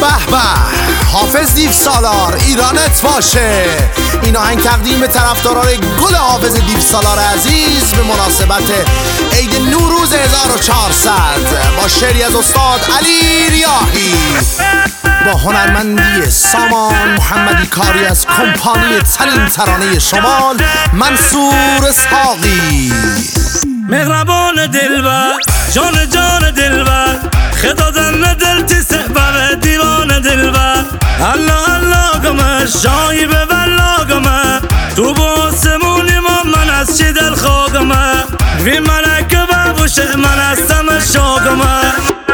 به به حافظ دیو سالار ایرانت باشه. این آهنگ تقدیم به طرفداران گل حافظ دیو سالار عزیز به مناسبت عید نوروز 1400 با شعری از استاد علی ریاحی با هنرمندی سامان محمدی کاری از کمپانی تنین ترانه شمال منصور اسحاقی. مهربان دلبر جان جان دلبر خدا زن دل تی سبب دیوان دلبر الله الله گمه شایی به والله گمه تو باسمونی من از چی دل خوگمه وی منک بابوشه من هستم شاگمه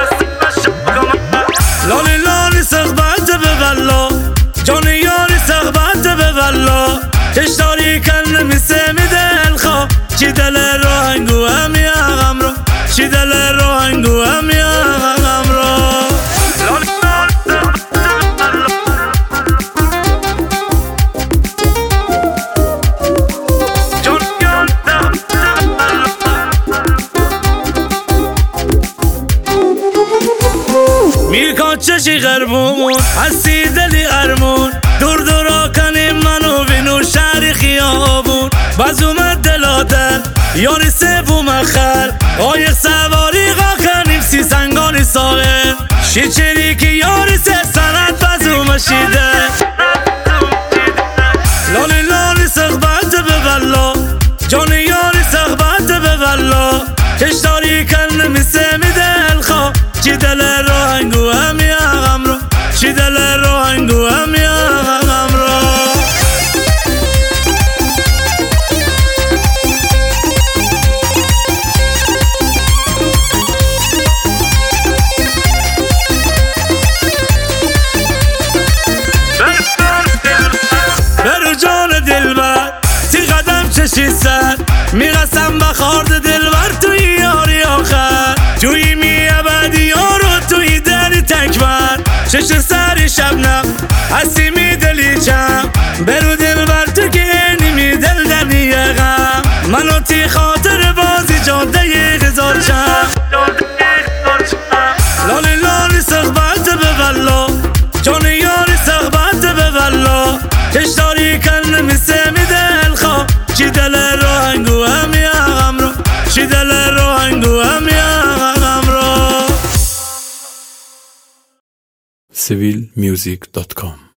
لالی لالی سخبت به والله جان یاری سخبت به والله تشتاری کن میسه می دل خواه چی دل روحنگو همی آغم رو چی دل روحنگو همی آغم رو میرکن چشی غربون هستی دلی ارمون دور دورا کنیم منو بینو شهری خیابون باز اومد دلاتن یاری سبو مخر قایق سواری غا کنیم سی سنگانی ساغر شیچری که یاری سه سند باز اومشیده لالی لالی سخبت به والله جان یاری سخبت به والله تشتاری کن میسه می دل خواه چی دل روحنگو همی آغم رو چی دل روحنگو همی آغم رو برو جان دلبر تی قدم چشی سر میرسم بخارد دلبر توی یاری آخر توی می ابدی یارو توی دری تکبر چش سری شبنم هستی می دلی چم برو دلبر تو که اینی دل دنی غم منو تی خاطر بازی جاده هزار چم لالی لالی سخبت به والله جان یاری سخبت به والله تشتاری کن میسه می دل خواه چی دل روحنگو همی آغم رو چی دل روحنگو همی آغم رو civilmusic.com